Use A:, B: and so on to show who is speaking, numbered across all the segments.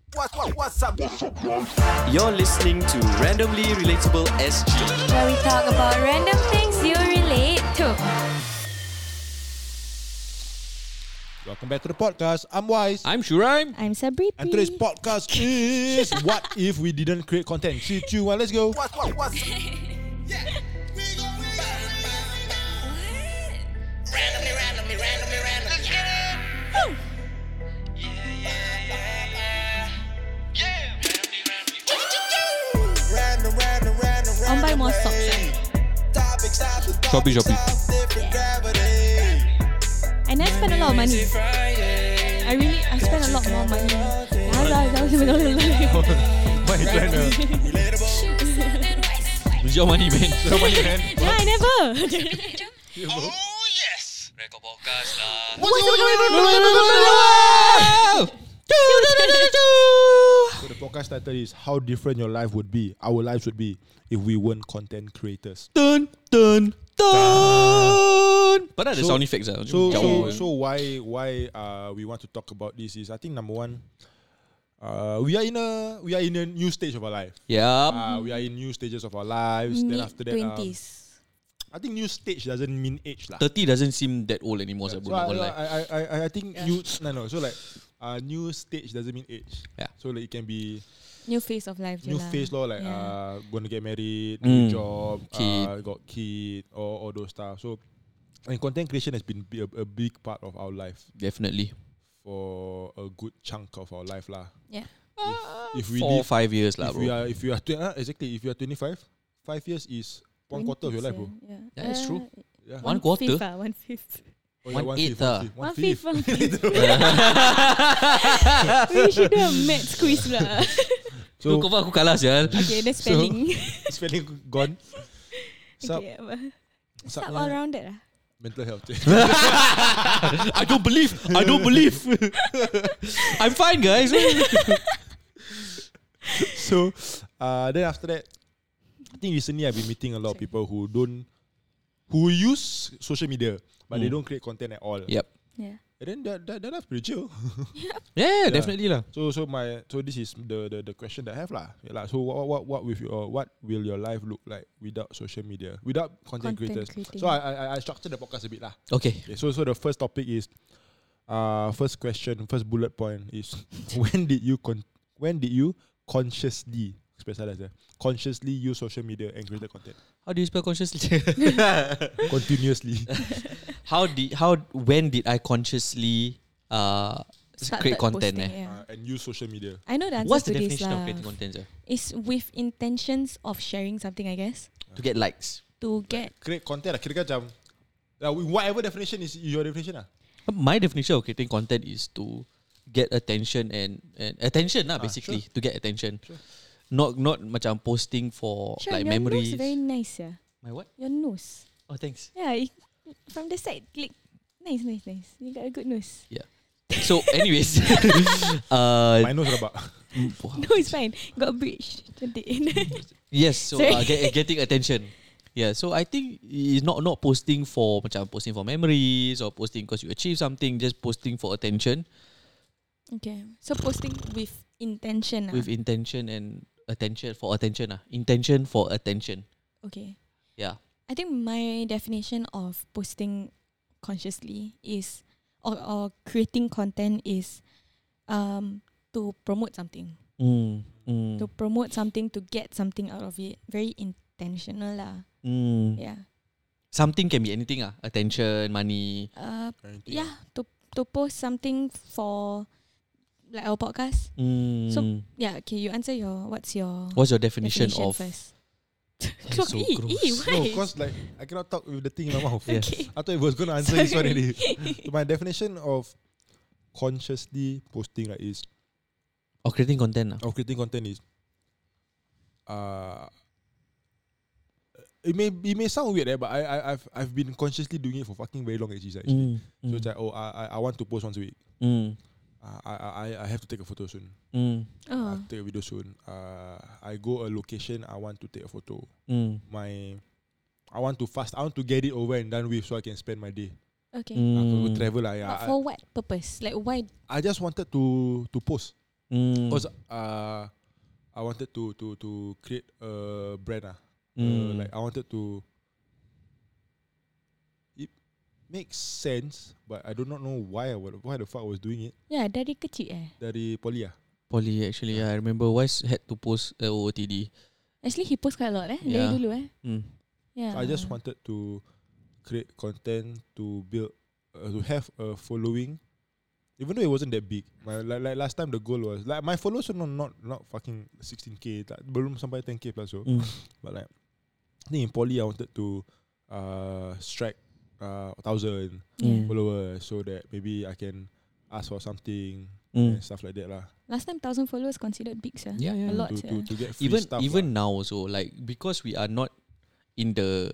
A: What's up? You're listening to Randomly Relatable SG,
B: where we talk about random things you relate to.
C: Welcome back to the podcast. I'm Wise.
D: I'm Shuraim.
B: I'm Sabri.
C: And today's podcast is What If We Didn't Create Content? 3, 2, 1, let's go.
A: What's
B: I'll buy more socks.
D: Shopee.
B: I never spend a lot of money. I spend a lot more money.
C: Why you trying to...
D: It's your money, man.
C: Your money, man.
B: Yeah, I never.
A: Oh yes, Record Podcast lah.
C: So the podcast title is How Different Your Life Would Be, Our Lives Would Be, If We Weren't Content Creators.
D: Dun. But ada sound effects lah.
C: So why we want to talk about this is, I think number one, we are in a new stage of our life.
D: Yeah.
C: We are in new stages of our lives. Then after that,
B: Mid-20s.
C: I think new stage doesn't mean age lah.
D: 30 doesn't seem that old anymore.
C: So
D: Yeah.
C: I think So like new stage doesn't mean age.
D: Yeah.
C: So like it can be
B: New phase of life.
C: new phase law, like
B: Yeah.
C: gonna get married, new job,
D: Kid.
C: got kid, or all those stuff. So and content creation has been a big part of our life
D: Definitely.
C: for a good chunk of our life lah.
B: Yeah.
C: If we
D: 4 or
C: live,
D: 5 years lah,
C: if we
D: bro.
C: are exactly if you are 25, 5 years is one quarter of your life, bro.
B: Yeah.
D: Yeah, it's true.
C: Yeah.
D: One quarter?
B: 1/5.
C: Oh, yeah,
D: 1/8
C: 1/5.
B: We should do a maths quiz lah.
D: So kau aku kalah sial.
B: Okay, the spelling.
C: Spelling gone. Sup,
B: Okay,
C: sup
B: all around that lah.
C: mental health.
D: I don't believe. I'm fine, guys.
C: So, then after that, I think recently I've been meeting a lot of people who use social media, but they don't create content at all.
D: Yep.
B: Yeah.
C: And then that's pretty chill.
D: Yeah, definitely lah.
C: So this is the question that I have lah. Yeah, lah. So what will your life look like without social media, without content creators?
B: creating.
C: So I structured the podcast a bit lah.
D: Okay.
C: So the first topic is, first bullet point is when did you consciously use social media and create content
D: How do you spell consciously?
C: continuously?
D: When did I consciously create content?
B: Posting, yeah.
C: And use social media.
B: I know the answer
D: What's
B: to
D: the
B: this
D: definition of
B: lah.
D: creating content?
B: It's with intentions of sharing something, I guess.
D: To get likes.
B: To get
C: Create content lah. Kira macam whatever definition is your definition lah.
D: My definition of creating content is to get attention and attention lah, basically.
C: Sure.
D: To get attention.
C: Sure.
D: Not macam posting for
B: sure,
D: like
B: your
D: memories.
B: nose very nice, yeah.
D: My what?
B: Your nose.
D: Oh, thanks.
B: Yeah, from the side, like nice. You got a good nose.
D: So, anyways,
C: My nose rabak.
B: No, it's fine. Got a bridge. Cantik.
D: yes. So,
B: Sorry.
D: getting attention. Yeah. So, I think it's not posting for memories or posting because you achieve something. Just posting for attention.
B: Okay. So posting with intention.
D: With intention and attention for attention. Intention for attention.
B: Okay.
D: Yeah.
B: I think my definition of posting consciously is or creating content is to promote something. To promote something, to get something out of it. Very intentional lah. Yeah.
D: Something can be anything. Attention, money.
C: Anything.
B: Yeah. To post something for like our podcast. So yeah, okay, you answer what's your
D: definition of
B: first?
D: so gross.
C: No, because like I cannot talk with the thing in my mouth.
D: Yeah.
B: Okay.
C: I thought I was gonna answer this one already. So my definition of consciously posting is
D: creating content.
C: of creating content is it may sound weird, but I've been consciously doing it for fucking very long actually. So it's like I want to post once a week. I have to take a photo soon.
B: Oh.
C: Take a video soon. I go a location. I want to take a photo. I want to fast. I want to get it over and done with so I can spend my day.
B: Okay.
C: Aku travel lah.
B: But for what purpose? Like why?
C: I just wanted to post. Because I wanted to create a brand. Like I wanted to. It makes sense, but I do not know why the fuck I was doing it.
B: Yeah, dari kecil
C: Dari poly.
D: Poly actually, I remember Wise had to post OOTD.
B: Actually, he post quite a lot Dari dulu Yeah.
C: So I just wanted to create content to build, to have a following. Even though it wasn't that big, like last time the goal was like my followers were not fucking 16k, belum sampai 10k plus so. But like, I think in poly I wanted to strike 1,000 followers so that maybe I can ask for something and stuff like that lah.
B: Last time 1,000 followers considered big, sir.
D: Yeah.
B: A lot,
C: to get free stuff.
D: Even now also, like because we are not in the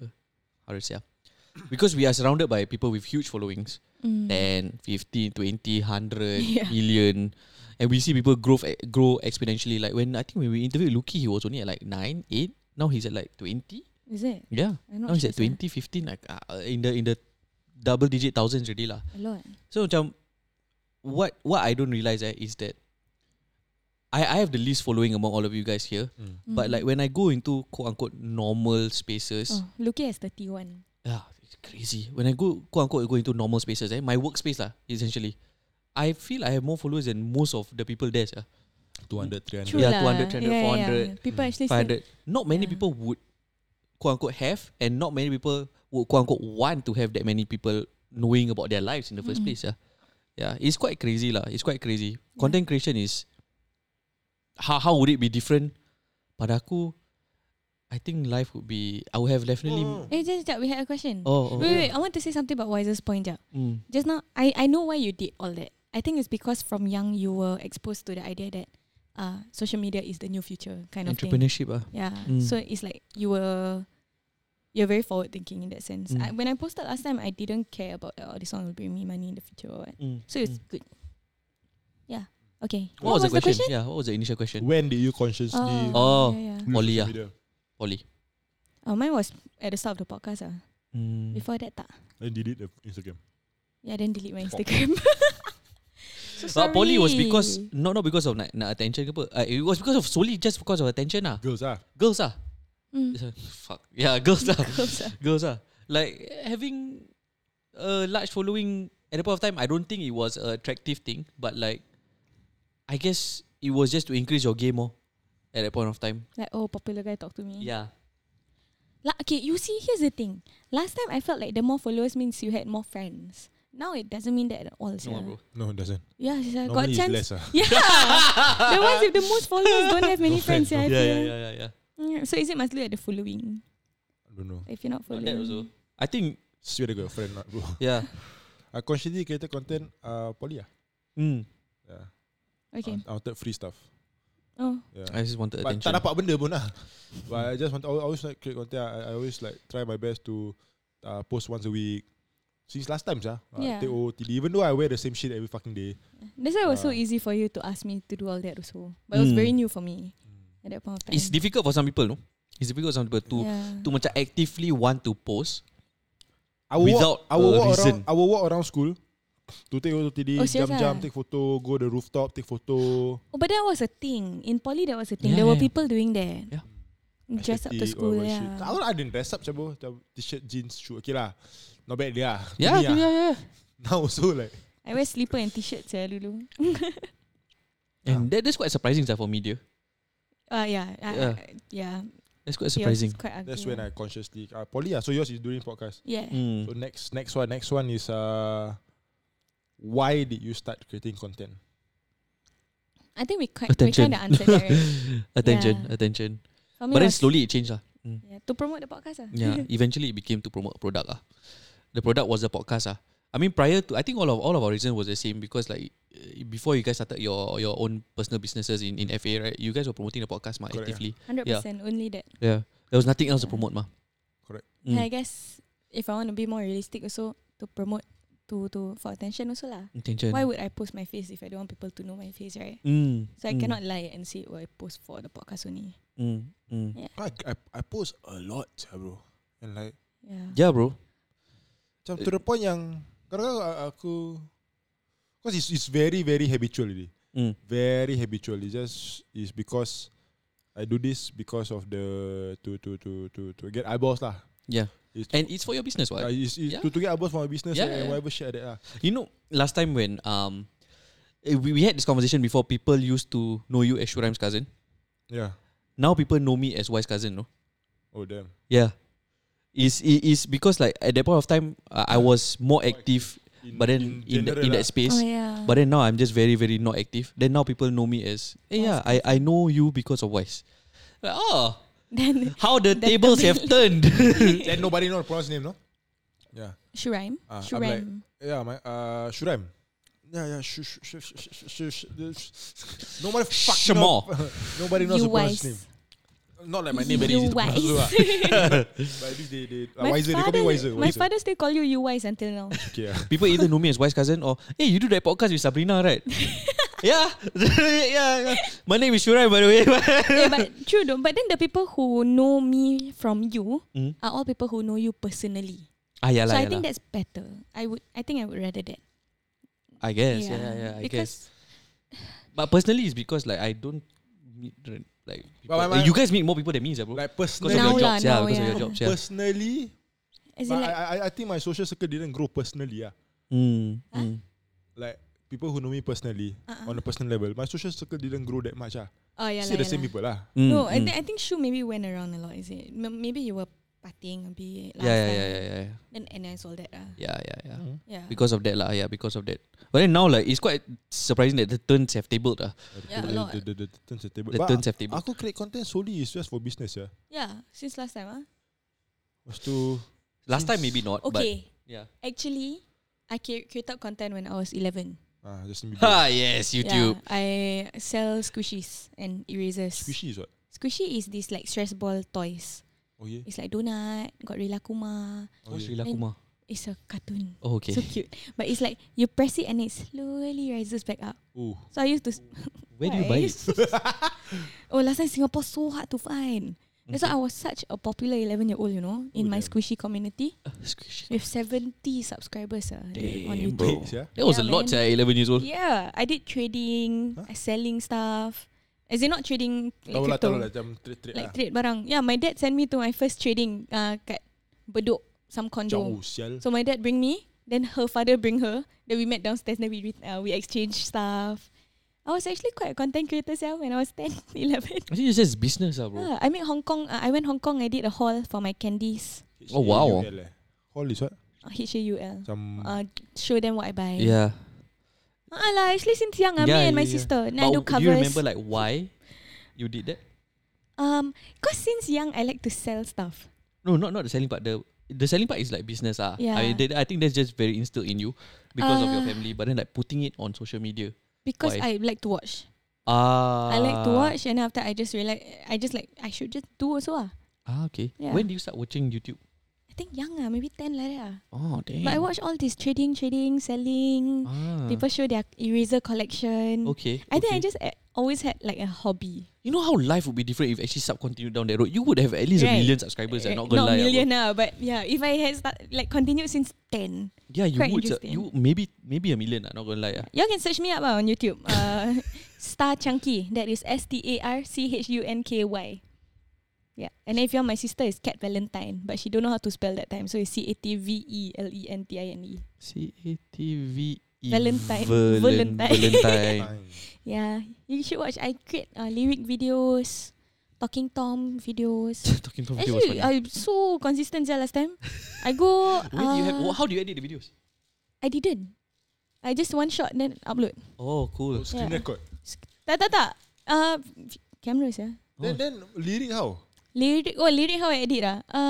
D: because we are surrounded by people with huge followings. 10, 15, 20, 100 million, and we see people grow exponentially. Like when we interviewed Luki, he was only at like 9, 8. Now he's at like 20.
B: Is it?
D: Yeah. Now he's at 20, 15, like in the double digit thousands already lah.
B: A lot.
D: So what I don't realize is that I have the least following among all of you guys here. But like when I go into quote unquote normal spaces,
B: Luki has 31.
D: Yeah, it's crazy. When I go quote unquote go into normal spaces, my workspace lah, essentially, I feel I have more followers than most of the people there.
C: 200, 300.
B: True
D: Yeah,
B: lah.
D: 200, 300, 400.
B: People actually
D: 500. Not many people would quote unquote have, and not many people would quote unquote want to have that many people knowing about their lives in the first place. Yeah, it's quite crazy lah. It's quite crazy. Content creation is how would it be different? Pada aku, I think life would be. I would have definitely.
B: Just we had a question.
D: Wait.
B: I want to say something about Wiser's point. Just now, I know why you did all that. I think it's because from young you were exposed to the idea that social media is the new future kind of
D: entrepreneurship
B: thing. Yeah. So it's like you're very forward thinking in that sense. When I posted last time, I didn't care about this one will bring me money in the future or what. So it's good. Yeah. Okay.
D: What was the question? Yeah. What was the initial question?
C: When did you consciously?
D: Poly. Poly.
B: Mine was at the start of the podcast. Before that, tak.
C: Then delete the Instagram.
B: Yeah, then delete my Instagram.
D: But poly was because not because of nak attention ke apa. It was because of solely just because of attention lah.
C: Girls
D: ah. Fuck. Yeah, girls ah. Girls ah. Like having a large following at the point of time, I don't think it was an attractive thing, but like I guess it was just to increase your game more at that point of time.
B: Like, popular guy talk to me.
D: Yeah.
B: Okay, you see, here's the thing. Last time I felt like the more followers means you had more friends. Now it doesn't mean that at all.
D: No, bro.
C: No, it doesn't.
B: Yeah, got
C: Normally
B: chance.
C: it's less.
B: Yeah. The ones with the most followers don't have many friends.
D: Yeah.
B: So is it must look at the following?
C: I don't know.
B: If you're not following.
D: That also. I think.
C: Swear to God, friend not bro.
D: Yeah.
C: I consciously created content poly. Yeah.
B: Okay.
C: I wanted free stuff. Yeah.
D: I just wanted
C: But
D: attention.
C: tak dapat benda pun lah. But I just want. I always like create content. I always like try my best to post once a week. Since last time, take OOTD. Even though I wear the same shit every fucking day.
B: That's why it was so easy for you to ask me to do all that also. But it was very new for me at that point of time.
D: It's difficult for some people, no? It's difficult for some people to macam actively want to post without a reason.
C: I will walk around school to take OOTD, jam, take photo, go the rooftop, take photo.
B: But that was a thing. In poly, that was a thing. There were people doing that.
D: Yeah.
B: Dress up to school,
C: I didn't dress up, cabo. T-shirt, jeans, shoe. Okay lah. Not bad dia.
D: Yeah.
C: Now also like
B: I wear slipper and t-shirt dulu.
D: And that's quite surprising for media.
B: Yeah.
D: That's quite surprising.
B: Quite ugly,
C: that's when I consciously poly. So yours is doing podcast.
B: Yeah.
C: So next one is why did you start creating content?
B: I think we kind of answered that, right?
D: Attention.
B: For me
D: But then slowly it changed lah.
B: Yeah, to promote the podcast.
D: Yeah, eventually it became to promote a product lah. The product was the podcast ah. I mean, prior to, I think all of our reasons was the same because like before you guys started your own personal businesses in FA, right? You guys were promoting the podcast actively.
B: 100% only that.
D: Yeah, there was nothing else to promote
C: Correct.
B: I guess if I want to be more realistic also to promote to for attention also lah.
D: Attention.
B: Why would I post my face if I don't want people to know my face, right? So I cannot lie and say I post for the podcast only. Yeah.
C: I post a lot, bro. And like
D: yeah, bro.
C: Macam to the point yang kadang-kadang aku, because it's very very habitual already. Very habitual. It's because I do this because of the to get eyeballs lah.
D: Yeah. It's for your business, right?
C: It's to get eyeballs for my business and whatever shit like that lah.
D: You know, last time when we had this conversation before, people used to know you as Shuraim's cousin.
C: Yeah.
D: Now people know me as Y's cousin, no?
C: Oh damn.
D: Yeah. It's because like at that point of time I was more active, but then in that space.
B: Oh, yeah.
D: But then now I'm just very, very not active. Then now people know me as I know you because of Wise. Like,
B: then
D: how the tables have turned.
C: And nobody know how to pronounce his name, no? Yeah.
B: Shuraim.
C: Shuraim. Shuraim. Yeah. Nobody fucking know. Nobody knows how to pronounce his name. Not like my name very easy to pronounce. But at least they Wiser. They call me Wiser.
B: My father still call you Wise until now.
C: Okay,
D: People either know me as Wise cousin or hey, you do that podcast with Sabrina, right? yeah. My name is Shuraim, by the way.
B: But true though. But then the people who know me from you are all people who know you personally. So I think that's better. I think I would rather that.
D: I guess. Yeah. I guess. But personally, it's because like I don't meet like people. You guys meet more people than me, bro.
C: Like personally,
D: because of your jobs.
C: Personally, I think my social circle didn't grow personally. Like people who know me personally on a personal level, my social circle didn't grow that much. Still the same people lah.
B: No, I think Shu maybe went around a lot. Is it? Maybe you were partying a bit last time.
D: Yeah.
B: Then NS all that
D: Yeah.
B: Yeah.
D: Because of that lah. Yeah, because of that. But then now like it's quite surprising that the turns have tabled
B: Yeah, a lot.
C: The turns have tabled.
D: The turns have tabled.
C: Aku create content solely is just for business, yeah.
B: Yeah, since last time,
D: Last time maybe not.
B: Okay.
D: But yeah.
B: Actually, I created content when I was 11.
C: Just
D: yes, YouTube.
B: Yeah, I sell squishies and erasers.
C: Squishy is what?
B: Squishy is this like stress ball toys.
C: Oh yeah.
B: It's like donut, got Rilakuma.
D: What's Rilakuma?
B: It's a cartoon.
D: Oh, okay.
B: So cute. But it's like you press it and it slowly rises back up.
C: Ooh.
B: So I used to.
D: Where do you buy it?
B: Last time Singapore so hard to find. That's why I was such a popular 11-year-old, you know, in my squishy community.
D: Squishy.
B: With 70 subscribers on YouTube.
C: Bro.
D: That was a lot, 11 years old.
B: Yeah, I did trading, selling stuff. As in not trading like crypto. Like trade barang. Yeah, my dad sent me to my first trading kat Bedok, some condo. So my dad bring me, then her father bring her. Then we met downstairs, then we exchanged stuff. I was actually quite a content creator when I was 10, 11.
D: I think it's just business, bro.
B: I made Hong Kong. I went Hong Kong. I did a haul for my candies.
D: Oh wow.
C: Haul is what?
B: HAUL. Show them what I buy.
D: Yeah.
B: Actually since young, me and my sister. Now I do covers.
D: Do you remember like why you did that?
B: Because since young I like to sell stuff.
D: No, not the selling part. The selling part is like business.
B: Yeah.
D: I think that's just very instilled in you because of your family. But then like putting it on social media.
B: Because
D: why?
B: I like to watch. I like to watch, and after I just realized I should just do also.
D: Okay.
B: Yeah.
D: When do you start watching YouTube?
B: I think young, maybe 10 like that.
D: Oh, damn.
B: But I watch all this trading, selling. People show their eraser collection.
D: Okay.
B: I think I just always had like a hobby.
D: You know how life would be different if actually continued down that road? You would have at least a million subscribers. Not gonna lie.
B: Not million, but yeah, if I had continued since 10.
D: Yeah, you would. You maybe a million. Not gonna lie.
B: You can search me up on YouTube. Star Chunky. That is StarChunky. Yeah, and if you're my sister, is Cat Valentine, but she don't know how to spell that time, so it's CATVELENTINE.
D: CATVE.
B: Valentine. Yeah, you should watch. I create lyric videos, Talking Tom videos.
D: Talking Tom videos.
B: Actually, I'm so consistent last time. I go.
D: How do you edit the videos?
B: I didn't. I just one shot then upload.
D: Oh, cool.
C: Screen record.
B: Tak. Cameras
C: Then lyric how?
B: Lyric how I edit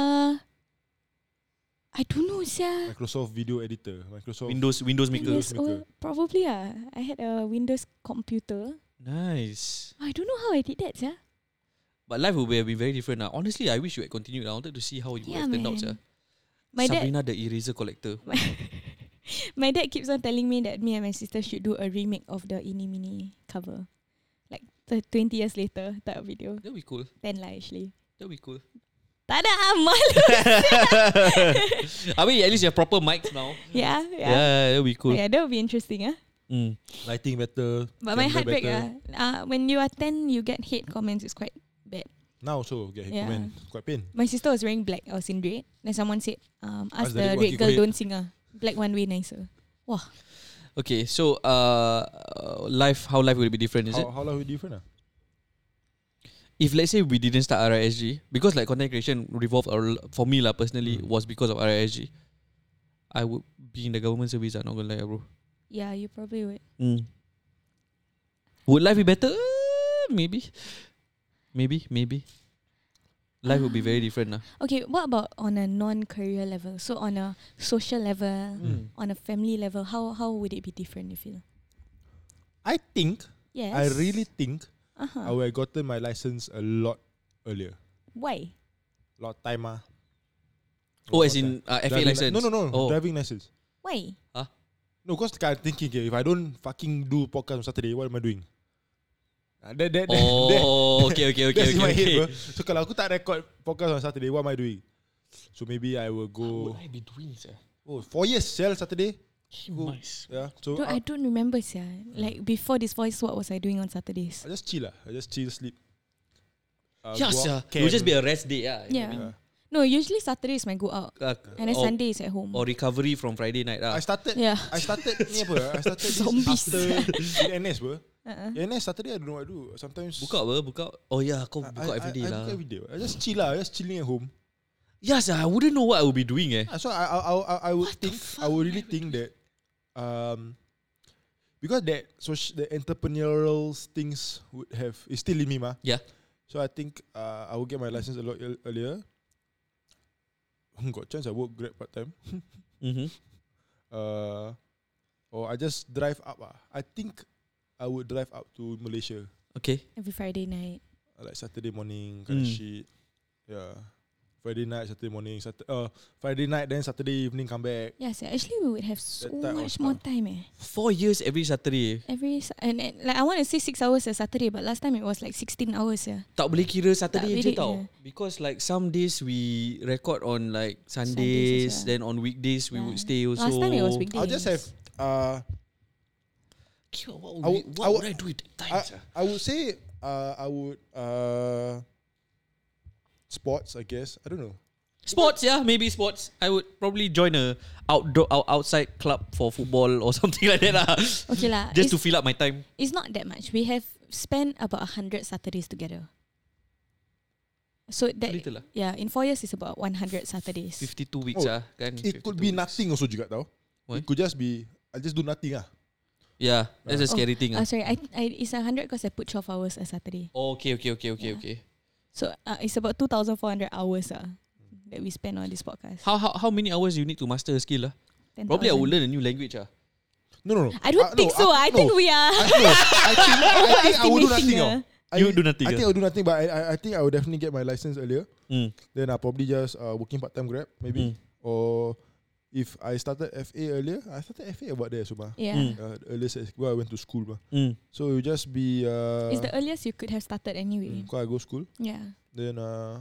B: I don't know,
C: Microsoft Video Editor, Microsoft
D: Windows Maker.
B: Probably I had a Windows computer.
D: Nice.
B: I don't know how I did that,
D: But life will be very different now. Honestly, I wish you had continued. I wanted to see how it would have turned out, Sabrina the eraser collector.
B: My dad keeps on telling me that me and my sister should do a remake of the Ini Mini cover. Like 20 years later, that video.
D: That'd be cool.
B: 10 lah actually.
D: That'd be cool.
B: Tak ada malu.
D: I mean, at least you have proper mics now.
B: Yeah.
D: Yeah, that'd be cool.
B: Yeah, that would be interesting,
C: Lighting better.
B: But my
C: camera
B: heartbreak,
C: better.
B: when you attend, you get hate comments. It's quite bad.
C: Now also get hate
B: Yeah.
C: comment. Quite pain.
B: My sister was wearing black. I was in red. Then someone said, ask
C: the
B: the
C: red one
B: red
C: keep
B: girl
C: quiet.
B: don't sing. Black one way nicer. Wah.
D: Okay, so how life will be different, is it?
C: How long is it different?
D: If let's say we didn't start RISG, because like content creation revolved for me lah personally was because of RISG, I would be in the government service. I'm not gonna lie, bro.
B: Yeah, you probably would.
D: Would life be better? Maybe. Life would be very different.
B: Okay, what about on a non-career level? So on a social level, on a family level, how would it be different, you feel?
C: I think,
B: Yes.
C: I really think
B: Uh-huh.
C: I would have gotten my license a lot earlier.
B: Why?
C: Lot time
D: Oh, as in FA license?
C: No.
D: Oh.
C: Driving license.
B: Why?
C: No, because I'm thinking, okay, if I don't fucking do podcast on Saturday, what am I doing? That
D: Okay.
C: that's in my head, bro. So kalau aku tak record podcast on Saturday, what am I doing? So maybe I will go.
D: What would I be doing, sir?
C: 4 years, Saturday.
D: Nice.
C: Yeah. So
B: Dude, I don't remember, sia. Like before this voice, what was I doing on Saturdays?
C: I just chill lah. I just chill, sleep.
D: Yes,
C: go out,
D: it will just be a rest day.
B: Yeah. No, usually Saturdays I go out, and then Sunday is at home.
D: Or recovery from Friday night.
C: I started
B: Yeah.
C: ni apa? I started this
B: Zombies.
C: after in NS, bro. NS Saturday I don't know what I do. Sometimes
D: Buka. Oh yeah, kau buka everyday
C: I
D: lah.
C: buka every day. I just chill lah. I just chilling at home.
D: Yes, I wouldn't know what I would be doing.
C: So I would think, I would really think that because that the entrepreneurial things would have is still in me, ma.
D: Yeah.
C: So I think I will get my license a lot earlier. Got chance I work Grab part time. Or I just drive up. I think I would drive up to Malaysia
D: Okay.
B: Every Friday night.
C: like Saturday morning kind of shit. Yeah. Friday night, Saturday morning, Friday night, then Saturday evening come back.
B: Yes, actually we would have so
C: That type of
B: much more
C: stuff.
B: time.
D: 4 years every Saturday.
B: And like I want to say 6 hours a Saturday, but last time it was like 16 hours.
D: Tak boleh kira Saturday je
B: Tak boleh
D: tau.
B: je.
D: Because like some days we record on like
B: Sundays
D: Sundays,
B: as well.
D: then on weekdays we would stay also.
B: Last time it was weekdays.
C: I'll just have
D: What would I do with that time? Sir?
C: I would say I would sports, I guess. I don't know.
D: Sports, yeah, maybe sports. I would probably join a outside club for football or something like that lah.
B: Okay lah.
D: Just to fill up my time.
B: It's not that much. We have spent about 100 Saturdays together. So that
D: Little lah.
B: yeah, in 4 years it's about 100 Saturdays.
D: 52 weeks kan.
C: It could be nothing also juga tau.
D: Why?
C: It could just be I just do nothing .
D: Yeah, that's a scary thing.
B: Sorry, I it's 100 because I put 12 hours a Saturday.
D: Okay.
B: So it's about 2,400 hours that we spend on this podcast.
D: How many hours you need to master a skill?
B: 10,000.
D: Probably I would learn a new language.
C: No.
B: I don't think so. I think we are.
C: I think I would do nothing.
D: You do nothing.
C: I think I would do nothing, but I think I would definitely get my license earlier. Then I'll probably just working part-time Grab maybe. Or if I started FA earlier, I started FA about there, Suma.
B: Yeah.
C: Earliest where I went to school. So it would just be
B: It's the earliest you could have started anyway.
C: I go school.
B: Yeah.
C: Then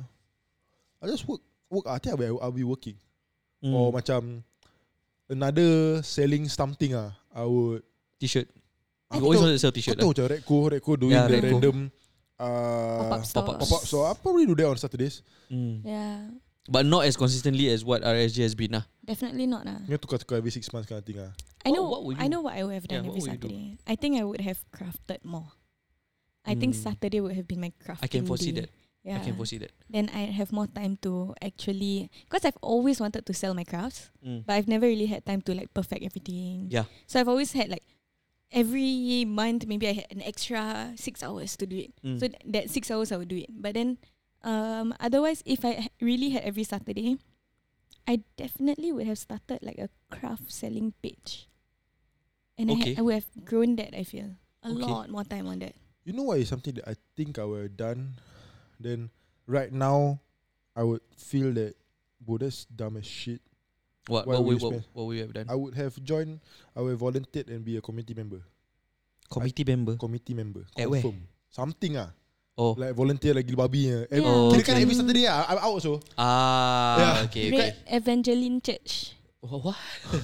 C: I just work. I think I'll be working. Or macam another selling something. I would
D: T-shirt.
C: Aku
D: You always
C: tahu-
D: want to sell T-shirt.
C: Kau tahu macam Redco doing
D: Yeah,
C: the
D: Redco.
C: random
B: Pop-up stores.
C: pop-up store. I'll probably do that on Saturdays.
B: Yeah.
D: But not as consistently as what RSG has been.
B: Definitely not.
C: You have tukar every 6 months kind of thing.
B: I know.
D: What would
B: I
D: you-
B: know what I would have done
D: Yeah, what
B: every
D: would you do?
B: Saturday. I think I would have crafted more. I think Saturday would have been my crafting
D: I can foresee
B: day.
D: that.
B: Yeah.
D: I can foresee that.
B: Then I'd have more time to actually, because I've always wanted to sell my crafts, but I've never really had time to like perfect everything.
D: Yeah.
B: So I've always had like every month maybe I had an extra 6 hours to do it. So that 6 hours I would do it. But then otherwise, if I really had every Saturday, I definitely would have started like a craft selling page. And
D: Okay.
B: I would have grown that, I feel. A
D: Okay.
B: lot more time on that.
C: You know what is something that I think I would have done? Then right now, I would feel that, that's dumb as shit.
D: What
C: Why would you
D: would
C: spend-
D: we have done?
C: I would have joined, I would have volunteered and be a committee member.
D: Committee member.
C: Confirm.
D: At where?
C: Something
D: Oh.
C: like volunteer like gila babi
B: Yeah.
C: Kira kan
D: Okay.
C: every Saturday I'm out also.
D: Ah,
C: Yeah.
D: okay.
B: Red Evangeline Church.
D: What?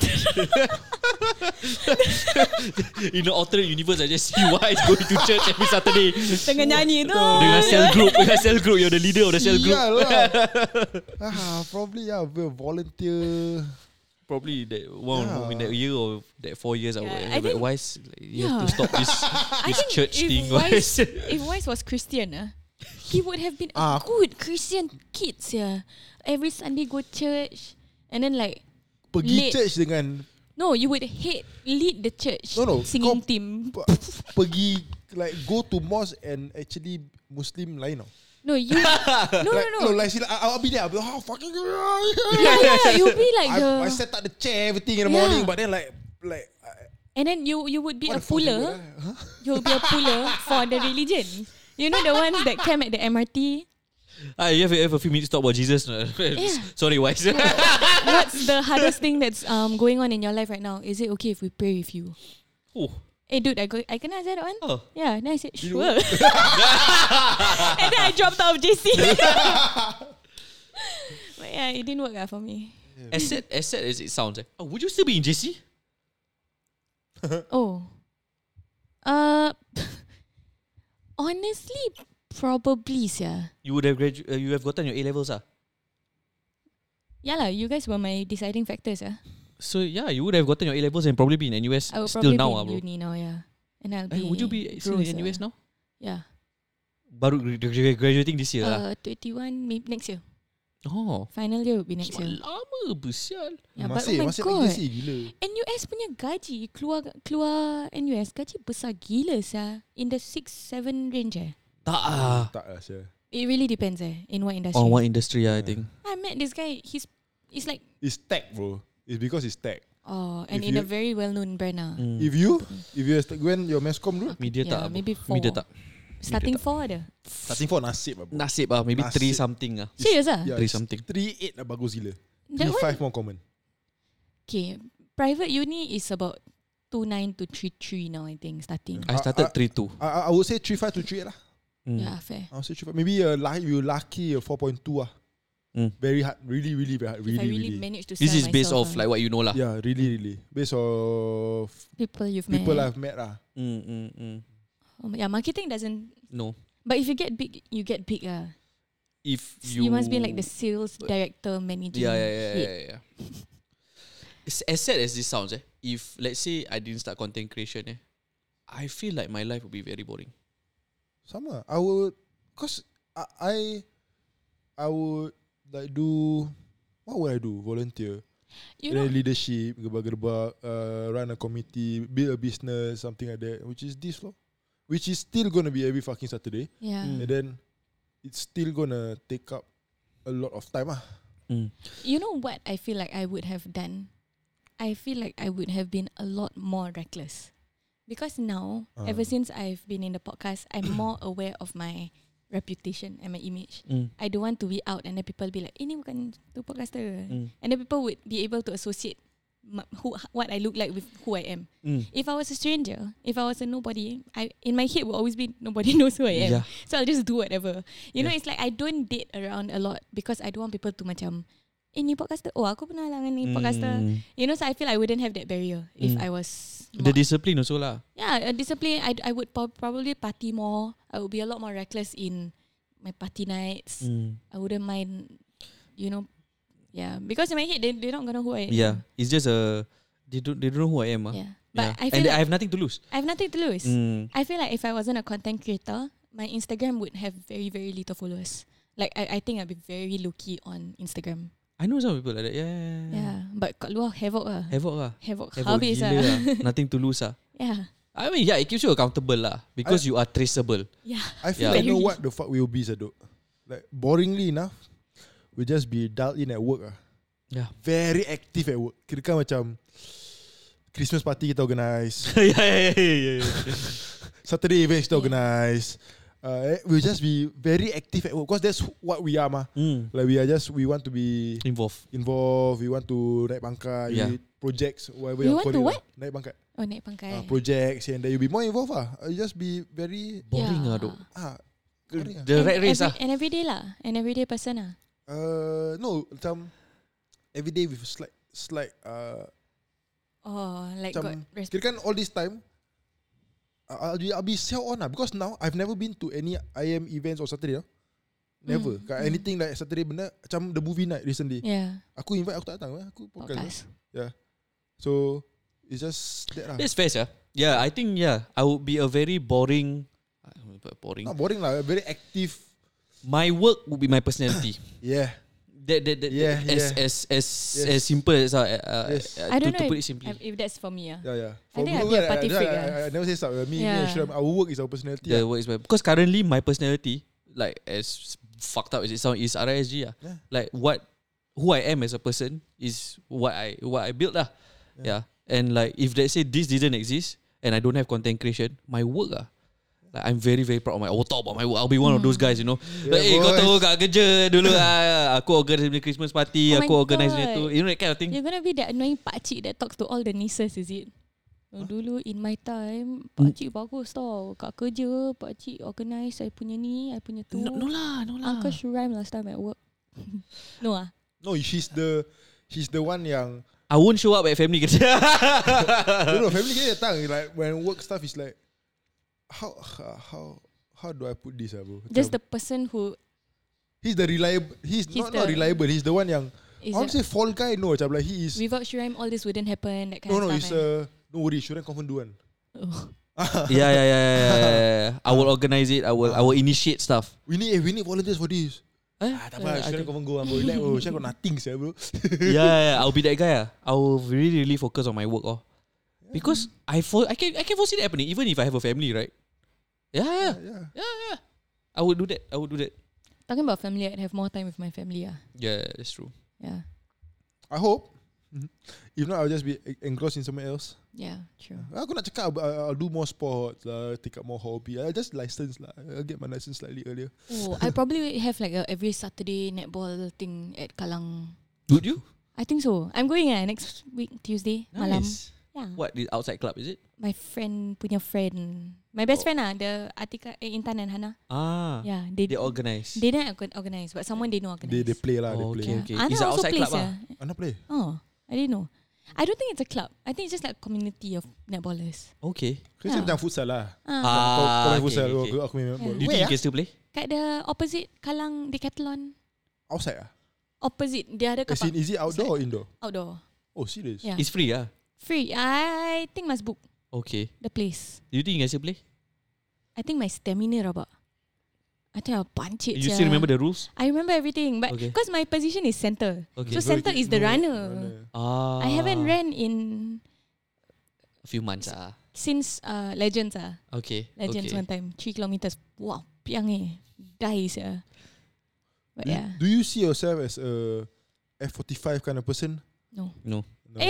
D: In the alternate universe, I just see Wise going to church every Saturday.
B: Tengah nyanyi tu.
D: Dengan cell group. You're the leader of the cell group.
C: Probably be a volunteer.
D: Probably that one in that year or that 4 years.
B: I think
D: Wise, you have to stop this church thing.
B: If Wise was Christian, he would have been a good Christian kid. Every Sunday go church and then like
C: pergi church dengan
B: you would lead the church singing team.
C: Pergi like go to mosque and actually Muslim lain tau.
B: No.
C: Like I'll be there. I'll be fucking
B: you'll be like
C: I set up the chair everything in the morning, but then like
B: and then you would be a puller. You'll be a puller for the religion. You know the ones that came at the MRT.
D: You have a few minutes to talk about Jesus. Sorry, Wise.
B: What's the hardest thing that's going on in your life right now? Is it okay if we pray with you?
D: Oh.
B: Hey dude, I can answer that one?
D: Oh.
B: Yeah, then I said sure. And then I dropped out of JC. But yeah, it didn't work for me.
D: As sad as it sounds, would you still be in JC?
B: Honestly, probably, yeah.
D: You would have you have gotten your A-levels,
B: Yeah lah, you guys were my deciding factors,
D: So yeah, you would have gotten your A-levels and probably be in NUS
B: I would
D: still
B: probably
D: now,
B: be in
D: bro.
B: uni now, yeah. And I'll be
D: would you be still in NUS now?
B: Yeah.
D: Baru graduating this year
B: 21 maybe next year.
D: Oh.
B: Final year will be next year.
D: Lama bersial.
B: Yeah, but
C: masih
B: oh my god,
C: JC gila.
B: NUS punya gaji keluar NUS gaji besar gila in the 6-7 range.
D: Tak
C: sure.
B: It really depends in what industry.
D: On what industry, I think.
B: I met this guy. He's like
C: it's tech, bro. It's because it's tech.
B: And in a very well-known brand.
C: If you when your masscom dulu,
D: media tak.
B: Maybe 4.
D: Media tak.
B: Starting 4 ada.
C: Starting for nasib bro.
D: Nasib maybe 3 something
B: Serious
D: 3 something.
C: 3-8 bagus gila. 3-5 more common.
B: Okay, private uni is about 2.9 to 3.3 now, I think, starting.
D: I started 3.2.
C: I would say 3.5 to 3.8 lah.
B: Yeah, fair.
C: I would say 3.5. Maybe you lucky 4.2 Very hard, really very hard.
B: If I really manage to sell
D: this is based
B: myself,
D: off like what you know lah.
C: Yeah, really. Based off
B: people
C: I've met lah.
B: Yeah, marketing doesn't.
D: No.
B: But if you get big, you get big.
D: If
B: you must be like the sales director, manager.
D: Yeah. As sad as this sounds, if let's say I didn't start content creation, I feel like my life would be very boring.
C: Sama. I would, cause I would like do, what would I do? Volunteer. Leadership, gerbak-gerbak, run a committee, build a business, something like that. Which is this which is still gonna be every fucking Saturday.
B: Yeah.
C: And then it's still gonna take up a lot of time.
B: You know what I feel like I would have done? I feel like I would have been a lot more reckless. Because now, ever since I've been in the podcast, I'm more aware of my reputation and my image. I don't want to be out and then people be like, ini bukan tu podcaster. And then people would be able to associate what I look like with who I am. If I was a stranger, if I was a nobody, in my head will always be nobody knows who I am.
D: Yeah.
B: So I'll just do whatever. You know, it's like I don't date around a lot because I don't want people to macam, ni podcaster. Oh, aku pernah lah ni podcaster. You know, so I feel I wouldn't have that barrier if I was
D: the discipline also lah.
B: Yeah, discipline. I would probably party more. I would be a lot more reckless in my party nights. I wouldn't mind, you know. Yeah, because in my head they're not gonna know who I am.
D: Yeah, it's just they don't know who I am.
B: Yeah, but I
D: and
B: feel like
D: I have nothing to lose.
B: I have nothing to lose. I feel like if I wasn't a content creator, my Instagram would have very little followers. Like I think I'd be very low key on Instagram.
D: I know some people like that. Yeah.
B: But kat luar havoc lah. Havoc habis
D: lah. Nothing to lose lah.
B: Yeah.
D: I mean, yeah, it keeps you accountable lah because you are traceable.
B: Yeah.
C: I feel like know what the fuck we will be, Sadok. Like boringly enough, we just be dialed in at work.
D: Yeah.
C: Very active at work. Kira-kira macam Christmas party kita organize.
D: Yeah.
C: Saturday events kita organize. We'll just be very active at work because that's what we are Like we want to be
D: involved.
C: We want to naik pangkat, projects, whatever
B: you want to what?
C: Naik pangkat.
B: Oh, naik pangkat.
C: Projects and then you'll be more involved You just be very
D: boring
C: boring
D: The rat race
B: and everyday lah. An everyday person lah.
C: No, every day with it's like
B: like
C: macam,
B: got
C: kira kan all this time I'll be sell on lah, because now I've never been to any IM events or Saturday. Never. Anything like Saturday benda macam the movie night recently.
B: Yeah.
C: Aku invite, aku tak datang. Aku
B: podcast.
C: Yeah. So it's just that lah.
D: That's fair, yeah. Yeah, I think I would be a very boring.
C: Not boring lah. Very active.
D: My work would be my personality.
C: Yeah.
D: As simple as
B: I don't know
D: to put it simply.
B: if that's for me.
C: Yeah.
B: I think I'll be a party freak.
C: I never say something. Me and Shram, our work is our personality.
D: Yeah, work is because currently my personality, like as fucked up as it sounds, is RISG. Like who I am as a person is what I built lah. Yeah. And like if they say this didn't exist and I don't have content creation, my work like I'm very very proud of my. I will talk about my work. I'll be one of those guys, you know. Like, kau tahu kat kerja dulu aku organize the Christmas party, aku organize tu, you know that kind of thing.
B: You're gonna be that annoying pakcik that talks to all the nieces, is it? Dulu in my time, pakcik bagus tau. Kat kerja, pakcik organize I punya ni, I punya tu.
D: No lah.
B: Uncle Shuraim last time at work. No,
C: she's the one yang
D: I won't show up at family kerja.
C: no, family kerja datang. Like when work stuff is like, how do I put this, bro?
B: Just the person who
C: he's the reliable. He's not reliable. He's the one yang I won't say fall guy. No, macam like he is.
B: Without Shuraim, all this wouldn't happen. That kind of
C: No,
B: stuff.
C: no worry. Shuraim confirm do one.
D: Yeah. I will organize it. I will initiate stuff.
C: We need volunteers for this. Tak apa, Shuraim confirm go. Bro, relax, bro. Shuraim got nothing, bro.
D: Yeah. I'll be that guy. I will really focus on my work. Because I can foresee that happening even if I have a family, right? Yeah. I would do that.
B: Talking about family, I'd have more time with my family.
D: Yeah, that's true.
B: Yeah.
C: I hope. If not, I'll just be engrossed in somewhere else.
B: Yeah, true.
C: Aku nak cakap I'll do more sports lah, take up more hobby. I'll just license lah. I'll get my license slightly earlier.
B: I probably have like a every Saturday netball thing at Kallang.
D: Would you?
B: I think so. I'm going next week Tuesday malam. Yeah.
D: What, the outside club is it?
B: My friend punya friend. My best friend the Atika, Intan and Hana. Yeah,
D: they organize.
B: They didn't organize, but someone they know organize.
C: They play lah. They play.
D: Okay.
B: Anna
D: Is it
B: also
D: outside
B: plays,
D: club?
C: Anna play.
B: Oh, I didn't know. I don't think it's a club. I think it's just like a community of netballers.
D: Okay.
C: Kasi macam futsal lah.
D: Kau
C: main futsal,
D: okay.
C: aku main netball.
D: Do you think you can still play?
B: Kat the opposite Kallang Decathlon.
C: Outside ah?
B: Opposite, the other kapak.
C: Is it outdoor or indoor?
B: Outdoor.
C: Oh, serious?
B: Yeah.
D: It's free,
B: Free. I think must book
D: Okay.
B: the place.
D: Do you think you can still play?
B: I think my stamina rabak. I think I'll punch it.
D: You still remember the rules?
B: I remember everything, but because my position is center,
D: Okay.
B: so center is the runner. I haven't ran in
D: a few months.
B: Since Legends.
D: Okay.
B: Legends one time 3 kilometers. Wow, piang dies. But
C: Do you see yourself as a F45 kind of person?
B: No.
C: No.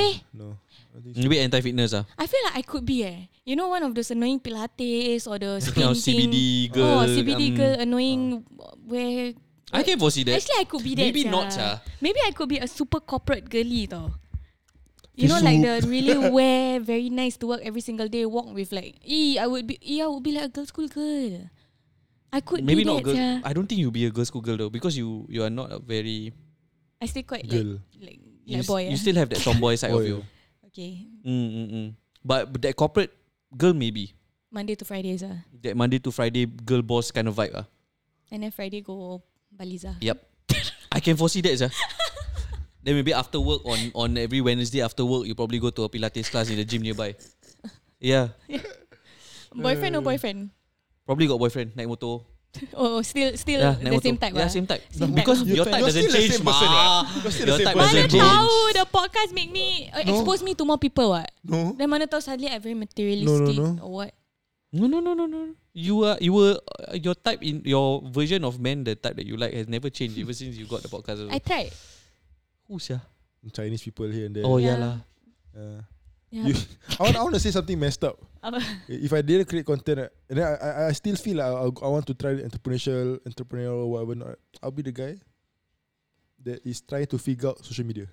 C: I think so.
D: Maybe anti-fitness.
B: I feel like I could be. You know, one of those annoying Pilates or the spin thing.
D: CBD girl.
B: Oh, CBD girl annoying. Where
D: I can foresee that.
B: actually I could be that.
D: Maybe not.
B: Maybe I could be a super corporate girly though. You know, like the really wear very nice to work every single day. Walk with like, I would be like a girl school girl. I could
D: Maybe
B: be
D: not
B: that.
D: girl. I don't think you'll be a girl school girl though, because you are not a very
B: I still quite
C: girl.
B: like boy.
D: You still have that tomboy side of you.
B: Okay.
D: But that corporate girl maybe.
B: Monday to Fridays.
D: That Monday to Friday girl boss kind of vibe.
B: And then Friday go Baliza.
D: Yep. I can foresee that. Then maybe after work on every Wednesday after work you probably go to a Pilates class in the gym nearby. Yeah.
B: Boyfriend or boyfriend?
D: Probably got boyfriend, naik motor.
B: Oh, still
D: Yeah,
B: the same type.
D: Yeah, same type.
B: Same
D: Because
B: type.
D: your type
C: You're
D: doesn't
C: still the
D: change,
C: same person, You're still the
D: Your
C: same
D: type
C: person.
D: doesn't
B: Mana
D: change.
B: tahu the podcast make me expose me to more people what?
C: No.
B: Then mana tahu suddenly I very materialistic
C: No.
B: or what?
D: No. You were your type in your version of men, the type that you like has never changed ever since you got the podcast.
B: I tried.
D: Who's ya?
C: Chinese people here and there.
D: Oh yeah
B: Yeah.
D: lah.
B: Yeah.
C: I want to say something messed up. If I didn't create content, and then I still feel like I want to try entrepreneurial whatever not, I'll be the guy that is trying to figure out social media.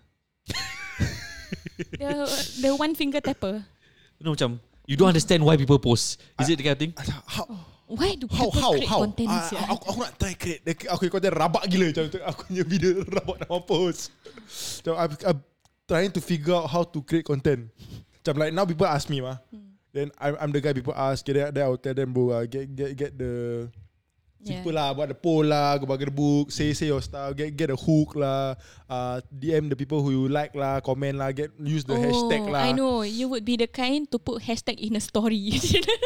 B: the one finger tapper.
D: No, macam you don't understand why people post. Is it the kind of thing?
B: Why do people create content?
C: Aku nak try create. Aku content rabak gila macam tu. Aku punya video rabak nak post. So trying to figure out how to create content. Macam like now people ask me then I'm the guy people ask. Then I will tell them, bro, get the simple lah, buat the poll lah, go bagi the book, say your stuff, get a hook lah, DM the people who you like lah, comment lah, use the hashtag lah.
B: I know you would be the kind to put hashtag in a story.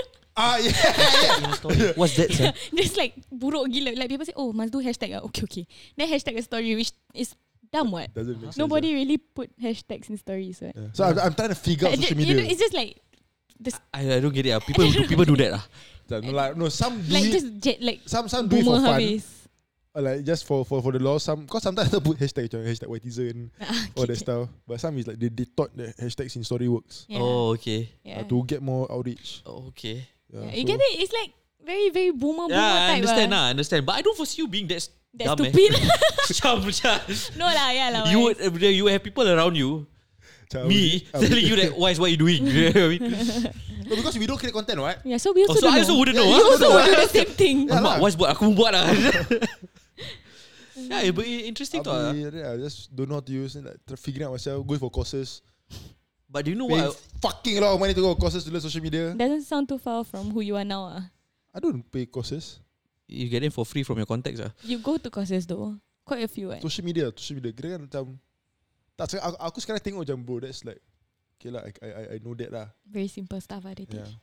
C: Yeah.
D: What's that, sir?
B: Just like buruk gila. Like people say, oh, must do hashtag. Okay. Then hashtag a story, which is dumb. What?
C: Doesn't make sense.
B: Nobody really put hashtags in stories. Right?
C: Yeah. So I'm trying to figure out social media.
B: It's just like
D: I don't get it. People do that.
C: No, some do
B: like
C: it.
B: just like
C: Some do it for fun.
B: Habis.
C: Like just for the law. Cause sometimes I put hashtag Whiteyzen all that stuff. But some is like they thought that hashtags in story works.
B: Yeah.
D: Oh, okay.
B: Yeah.
C: To get more outreach.
D: Oh, okay.
B: Yeah, you get it? It's like very, very boomer type.
D: I understand. But I don't foresee you being that dumb.
B: Stupid.
D: No
B: lah, yeah lah.
D: You have people around you. Me telling you that what you doing. You know what I mean?
C: No, because we don't create content, right?
B: Yeah, so we also
D: I also wouldn't know.
B: You also would do the same thing.
C: Yeah,
D: Mak, what's buat? Aku buat lah. Yeah, but interesting to
C: I just don't know how to use it. Like, figuring out myself, going for courses.
D: But do you know
C: Paying
D: what?
C: fucking a lot of money to go for courses to learn social media.
B: Doesn't sound too far from who you are now.
C: I don't pay courses.
D: You get it for free from your contacts.
B: You go to courses though. Quite a few.
C: Social media. Kira kan macam tak, aku sekarang tengok macam bro, that's like okay lah, I know that lah.
B: Very simple stuff they teach.
C: Yeah.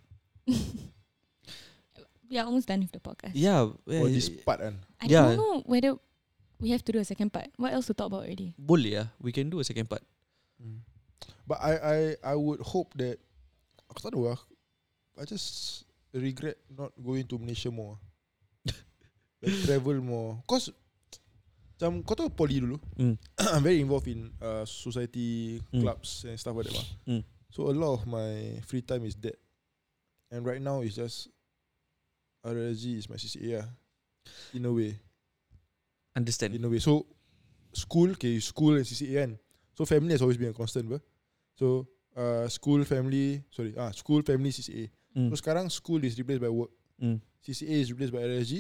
B: We are almost done with the podcast.
D: Yeah.
C: Or this part kan.
B: I don't know whether we have to do a second part. What else to talk about already?
D: Boleh lah. We can do a second part.
C: But I would hope that aku tak tahu lah. I just regret not going to Malaysia more. Like travel more. Cause macam kau tahu poly dulu. I'm very involved in society clubs and stuff like that lah. So a lot of my free time is that. And right now it's just RSG is my CCA lah. In a way.
D: Understand.
C: In a way. So school and CCA kan. So family has always been a constant ber. So school, family, CCA. So sekarang school is replaced by work. CCA is replaced by RSG.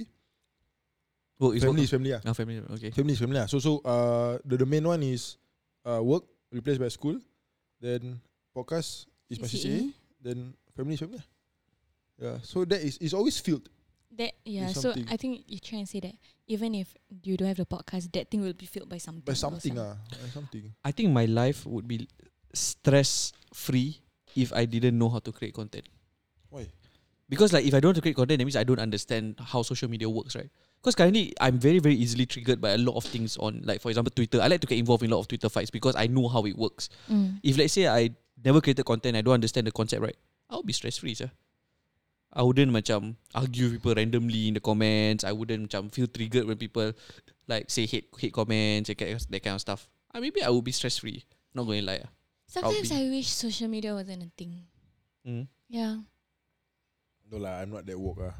C: Family is family lah.
D: Family, okay.
C: Family is family lah. So the main one is work replaced by school. Then podcast is my CCA. Then family is family lah. Yeah. So that is always filled.
B: So I think you try and say that even if you don't have the podcast, that thing will be filled by something.
C: By something.
D: I think my life would be stress free if I didn't know how to create content.
C: Why?
D: Because like if I don't know how to create content, that means I don't understand how social media works, right? Because currently I'm very, very easily triggered by a lot of things on, like for example Twitter. I like to get involved in a lot of Twitter fights because I know how it works. If let's say I never created content, I don't understand the concept, right? I'll be stress free, sir. I wouldn't macam argue with people randomly in the comments. I wouldn't macam feel triggered when people like say hate comments, that kind of stuff. Maybe I would be stress free. Not going to lie.
B: Sometimes I wish social media wasn't a thing. Yeah.
C: No lah, I'm not that woke lah.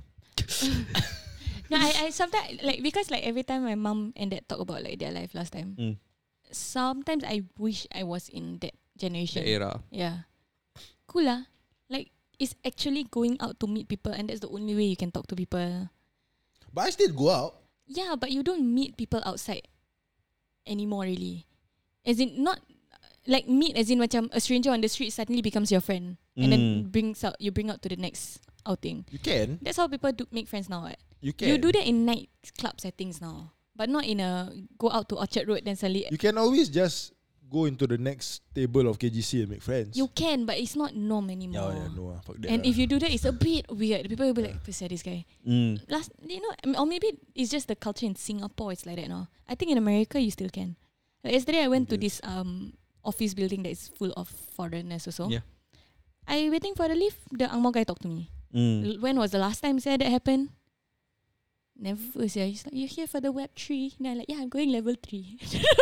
B: No, I sometimes like because like every time my mom and dad talk about like their life last time, sometimes I wish I was in that generation.
D: The era.
B: Yeah. Cool lah. Like it's actually going out to meet people, and that's the only way you can talk to people.
C: But I still go out.
B: Yeah, but you don't meet people outside anymore, really. As in not like meet as in macam a stranger on the street suddenly becomes your friend, and then bring out to the next outing.
C: You can.
B: That's how people make friends now. Right?
C: You can.
B: You do that in night club settings now, but not in a go out to Orchard Road then suddenly.
C: You can always just go into the next table of KGC and make friends.
B: You can, but it's not norm anymore.
C: Yeah, no, fuck that.
B: And if you do that, it's a bit weird. People will be like, "Who's this guy?" Or maybe it's just the culture in Singapore. It's like that now. I think in America you still can. Like yesterday I went to this office building that is full of foreigners also.
D: Yeah.
B: I waiting for the lift. The Angmo guy talked to me. When was the last time that happened? Never. He's like, "You here for the Web3?" And I'm like, "Yeah, I'm going level 3."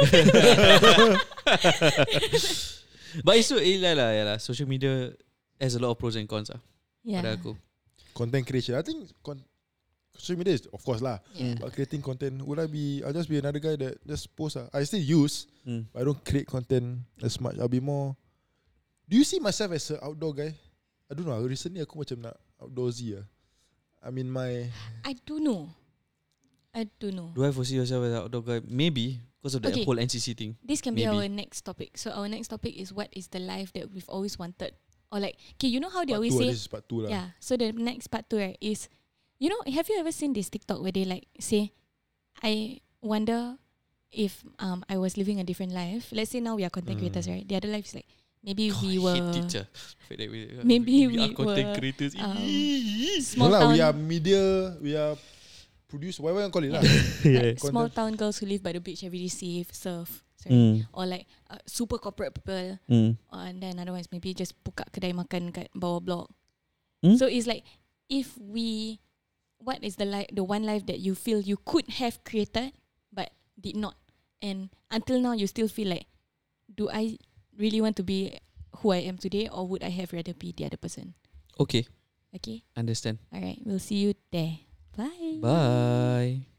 D: But it's so lah. Social media has a lot of pros and cons.
B: Yeah.
D: Pada aku.
C: Content creation, I think social media is of course lah.
B: Yeah.
C: But creating content, I'll just be another guy that just post lah. I still use, but I don't create content as much. I'll be more. Do you see myself as an outdoor guy? I don't know. Recently aku macam nak outdoorsy lah. I mean I
B: don't know. I don't know.
D: Do I foresee yourself as an outdoor guy? Maybe because of the
B: Okay.
D: whole NCC thing.
B: This can be
D: Maybe.
B: our next topic. So our next topic is what is the life that we've always wanted, or like, okay, you know how they
C: Part
B: always
C: two,
B: say,
C: this is part two lah.
B: yeah. So the next part 2 right, is, you know, have you ever seen this TikTok where they like say, I wonder if I was living a different life. Let's say now we are content creators, right? The other life is like maybe we were maybe we
D: are content
B: were,
D: creators.
C: No
B: small
C: lah,
B: town,
C: we are media, we are produce, whatever you call it lah.
B: like
C: Content.
B: small town girls who live by the beach every day, surf, sorry. Or like super corporate people. And then another one is maybe just buka kedai makan kat bawah blok. So it's like, if we, what is the one life that you feel you could have created but did not, and until now you still feel like, do I really want to be who I am today, or would I have rather be the other person?
D: Okay,
B: Okay,
D: understand.
B: alright, we'll see you there. Bye.
D: Bye.